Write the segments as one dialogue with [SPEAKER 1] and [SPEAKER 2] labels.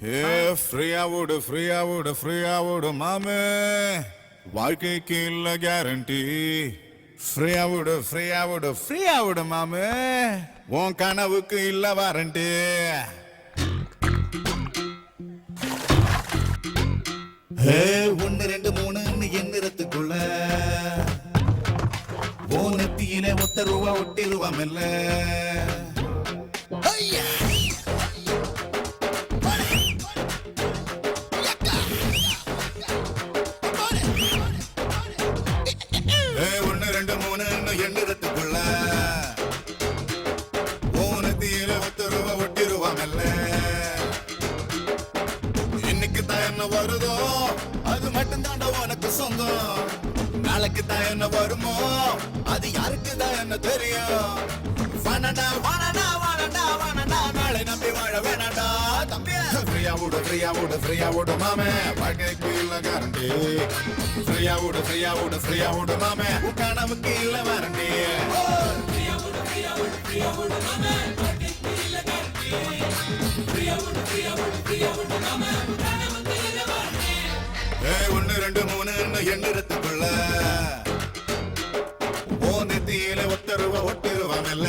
[SPEAKER 1] ஃப்ரீயா விடு மாமே, வாழ்க்கைக்கு இல்ல கேரண்டி. ஃப்ரீயா விடு மாமே, உன் கனவுக்கு இல்ல வாரண்டி. ஒன்னு ரெண்டு மூணுன்னு எண்ணிறத்துக்குள்ள ஓ நெத்தியில ஒத்த ரூபா ஒட்டிருவாமல்ல. ஒன்னு ரெண்டு மூணுன்னு எண்ணிறத்துக்குள்ள ஓ நெத்தியில ஒத்த ரூபா ஒட்டிருவாமல்ல. இன்னைக்கு தான் என்ன வருதோ அது மட்டும் தாண்டா உனக்கு சொந்தம். நாளைக்கு தான் என்ன வருமோ அது யாருக்கு தான் என்ன தெரியும். வானடா வானடா வானடா வானடா நாளை நம்பி வாழ வேணாடா தம்பி. ஃப்ரீயா விடு மாமே, வாழ்க்கைக்கு இல்ல கேரண்டி. ஃப்ரீயா விடு மாமே, உன் கனவுக்கு இல்ல வாரண்டி. ஒன்னு ரெண்டு மூணுன்னு எண்ணிறத்துக்குள்ள ஓ நெத்தியில ஒத்த ரூபா ஒட்டிருவாங்கல்ல.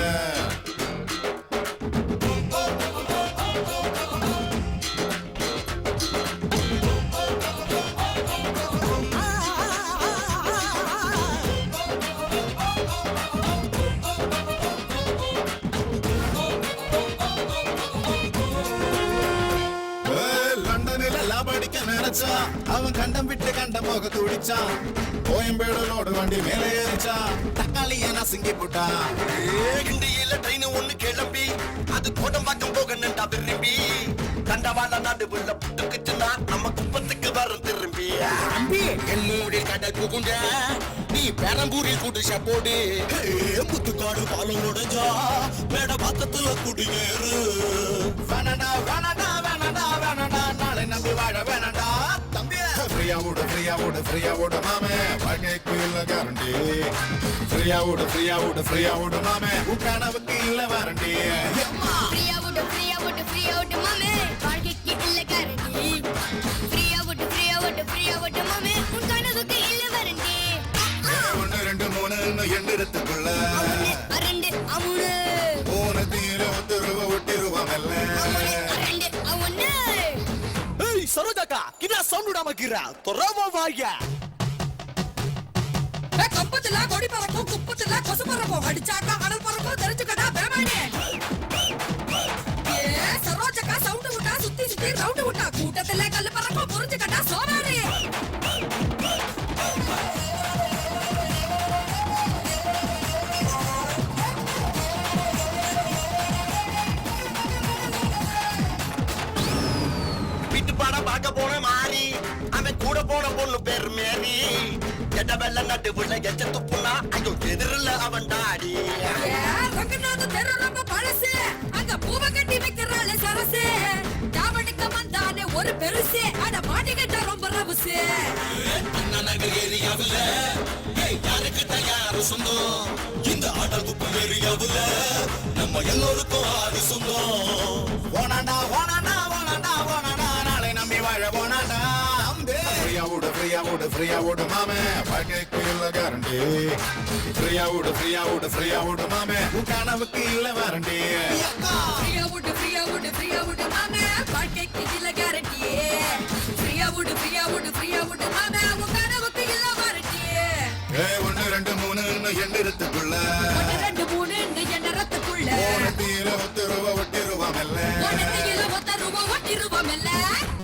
[SPEAKER 1] நினைச்சான் அவன் கண்டம் விட்டு கண்டம் போக துடிச்சான். கோயம்பேடலோடு வண்டி மேலே ஏறிச்சான், தக்காளிய நசுங்கி போட்டான்.
[SPEAKER 2] இந்தியில ட்ரெயின் ஒண்ணு கிளம்பி அது கோடம்பாக்கம் போக நின்றா விரும்பி. கண்டவாள நாடு உள்ள புட்டுக்குச்சுன்னா நம்ம குப்பத்துக்கு வர திரும்பி. எல்லூரில் கடல் புகுண்ட நீ பெரம்பூரில் குடிச போடு. முத்துக்காடு பாலம் உடைஞ்சா மேட பக்கத்துல குடியேறு.
[SPEAKER 1] வேணடா வேணடா வேணடா வேணடா நாளை நம்பி வாழ வேணடா தம்பி. ஃப்ரீயா விடு மாமே, வாழ்க்கைக்கு இல்ல கேரண்டி. ஃப்ரீயா விடு மாமே, உன் கனவுக்கு இல்ல வாரண்டி.
[SPEAKER 3] ஃப்ரீயா விடு மாமே, வாழ்க்கைக்கு இல்ல கேரண்டி. ஃப்ரீயா விடு மாமே, உன் கனவுக்கு இல்ல வாரண்டி.
[SPEAKER 1] ஒன்னு ரெண்டு மூணுன்னு எண்ணிறத்துக்குள்ள
[SPEAKER 3] ரெண்டு மூணு
[SPEAKER 1] ஓனத்தியில ஒத்த ரூபா ஒட்டிருவாங்கல்ல.
[SPEAKER 3] ரெண்டு ஒண்ணு.
[SPEAKER 2] ஏய் சரோஜாக்கா கிடா சவுண்ட் விடாம கிரா தொரவ வாயா.
[SPEAKER 4] கம்பத்துல கொடி பறக்கும் குப்பத்துல கொசு பறக்கும் அடிச்சாக்கா அனல் பறக்கும் தெரிஞ்சுக்கடா பேமானே. சரோஜாக்கா சவுண்ட் விட்டா சுத்தி சுத்தி ரவுண்ட் விட்டா கூட்டத்துல கல்லு பறக்கும் புரிஞ்சுக்கடா சோனாரே.
[SPEAKER 2] வீட்டு பாடம் பார்க்க போன மாறி அவன் கூட போன பொண்ணு பேர் மேரி. எட்ட வெள்ள நட்டு உள்ள எச்ச துப்புனா ஐயோ எதிரில்ல அவன் டாடி.
[SPEAKER 4] ரங்கநாத தெரு ரொம்ப பழசு அங்க பூவ கட்டி வைக்கிறாள் சரசு. தாவணிக்க வந்தானே ஒரு பெருசு அட மாட்டிக்கிட்ட ரொம்ப ரவுசு.
[SPEAKER 2] அண்ணநகர் ஏரியாவுல யாருக்கு தயாரு சொந்தம். இந்த ஆடல் குப்பு ஏரியாவுல நம்ம எல்லோருக்கும் ஆடு சொந்தம்.
[SPEAKER 1] ஓனாண்டா ஓனாண்டா ஓனாண்டா ஓனாண்டா நாளை நம்பி வாழ போனாண்டா. ஃப்ரீயா விடு மாமே, வாழ்க்கைக்கு இல்ல கேரண்டி. ஃப்ரீயா விடு மாமே, உன் கனவுக்கு இல்ல வாரண்டி.
[SPEAKER 4] ஃப்ரீயா விடு மாமே, வாழ்க்கைக்கு இல்ல கேரண்டி. ஃப்ரீயா விடு மாமே, உன் கனவுக்கு இல்ல வாரண்டி.
[SPEAKER 1] ஒன்னு ரெண்டு மூணுன்னு எண்ணிறத்துக்குள்ள
[SPEAKER 4] ரெண்டு மூணுன்னு எண்ணறத்துக்குள்ள
[SPEAKER 1] ஓனத்தியில ஒத்த ரூபா ஒட்டிருவாங்கல்ல.
[SPEAKER 4] ஒட்டிருவோம் மெல்ல.